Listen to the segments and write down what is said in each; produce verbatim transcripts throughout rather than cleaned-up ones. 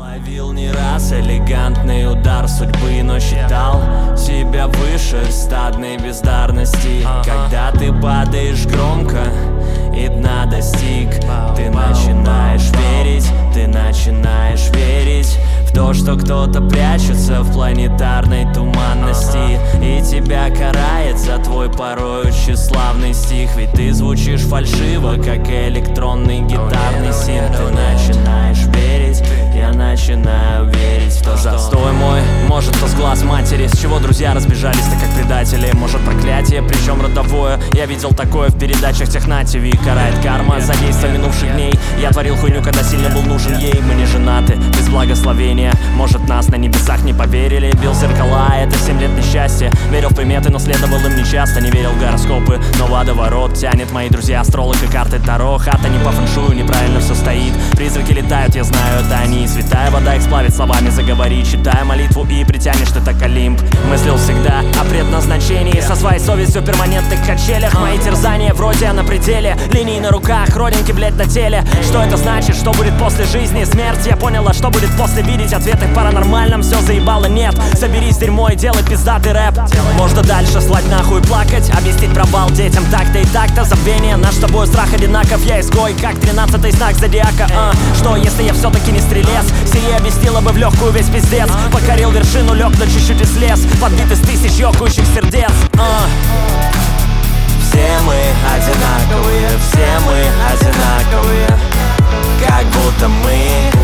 Ловил не раз элегантный удар судьбы, но считал себя выше стадной бездарности. Когда ты падаешь громко и дна достиг, ты начинаешь верить, ты начинаешь верить в то, что кто-то прячется в планетарной туманности и тебя карает за твой порой тщеславный стих. Ведь ты звучишь фальшиво, как электронный гитарный синт. Ты начинаешь верить, я начинаю верить в то, что застой мой, может, то с глаз матери, с чего друзья разбежались, так как предатели. Может, проклятие, причем родовое. Я видел такое в передачах Техна-ТВ. Карает карма за действо минувших дней. Я творил хуйню, когда сильно был нужен ей. Мы не женаты, без благословения. Может, нас на небесах не поверили. Бил зеркала, это семь лет несчастья. Верил в приметы, но следовал им нечасто. Не верил в гороскопы, но водоворот тянет. Мои друзья астролог и карты Таро. Хата не по фэншую, неправильно все стоит. Призраки летают, я знаю, это они. Святая вода их сплавит, словами заговори. Читая молитву и притянешь ты так Олимп. Мыслил всегда о предназначении, со своей совестью в перманентных качелях. Мои терзания вроде на пределе. Линии на руках, родинки, блять, на теле. Что это значит, что будет после жизни? Смерть, я поняла, что будет после видеть ответы в паранормальном. Все заебало, нет, соберись, дерьмо, и делай пиздатый рэп. Можно дальше слать нахуй и плакать, объяснить провал детям так-то и так-то. Забвение, наш с тобой страх одинаков. Я изгой, как тринадцатый знак зодиака. а, Что если я все-таки не стрелец? Сие объяснила бы в легкую весь пиздец. Покорил вершину, лег, но чуть-чуть и слез. Подбит из тысяч ёкающих сердец. а. Все мы одинаковые, все мы одинаковые, как будто мы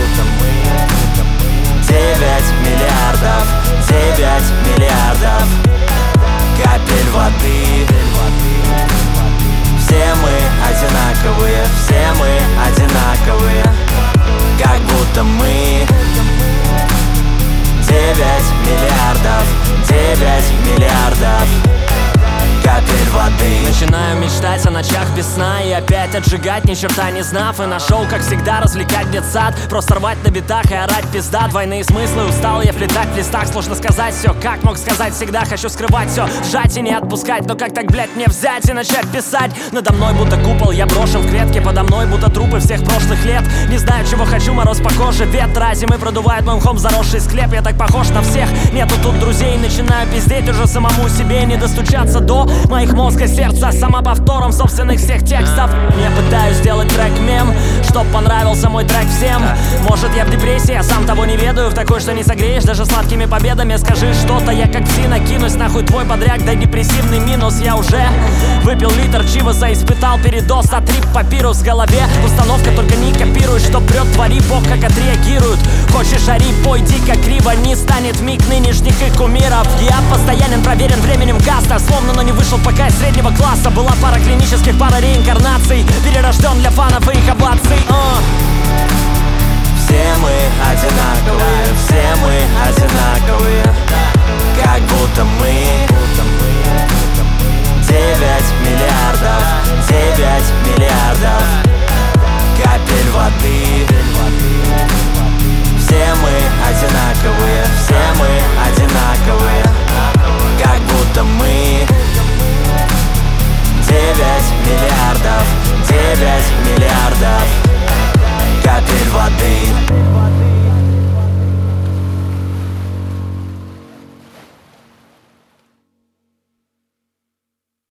девять миллиардов, девять миллиардов капель воды. Все мы одинаковые, все мы одинаковые, как будто мы девять миллиардов, девять миллиардов капель воды. Начинаю мечтать о ночах без сна и опять отжигать, ни черта не знав. И нашел, как всегда, развлекать детсад. Просто рвать на битах и орать пизда. Двойные смыслы, устал я влетать в листах. Сложно сказать все, как мог сказать всегда. Хочу скрывать все, сжать и не отпускать. Но как так, блять, мне взять и начать писать? Надо мной будто купол, я брошен в клетке. Подо мной будто трупы всех прошлых лет. Не знаю, чего хочу, мороз по коже. Ветра зимы продувает мой мхом заросший склеп. Я так похож на всех, нету тут друзей. Начинаю пиздеть уже самому себе. Не достучаться до моих мозга, сердца, самоповтором собственных всех текстов. Я пытаюсь сделать трек-мем, чтоб понравился мой трек всем. Может, я в депрессии, я сам того не ведаю. В такой, что не согреешь даже сладкими победами. Скажи что-то, я как псина кинусь. Нахуй твой подряд, да депрессивный минус. Я уже выпил литр чиваса, испытал передоз, а трип папирус в голове. Установка, только не копируй, что прет, твори, бог как отреагирует. Хочешь ори, пой дико криво, не станет миг нынешних и кумиров. Я постоянен, проверен временем каста. Словно, но не вышел пока из среднего класса. Была пара клинических, пара реинкарнаций. Перерожден для фанов и их оваций. uh. Все мы одинаковые, все мы одинаковые, как будто мы девять миллиардов, девять миллиардов капель воды. Все мы одинаковые, все мы одинаковые, как будто мы девять миллиардов, девять миллиардов капель воды.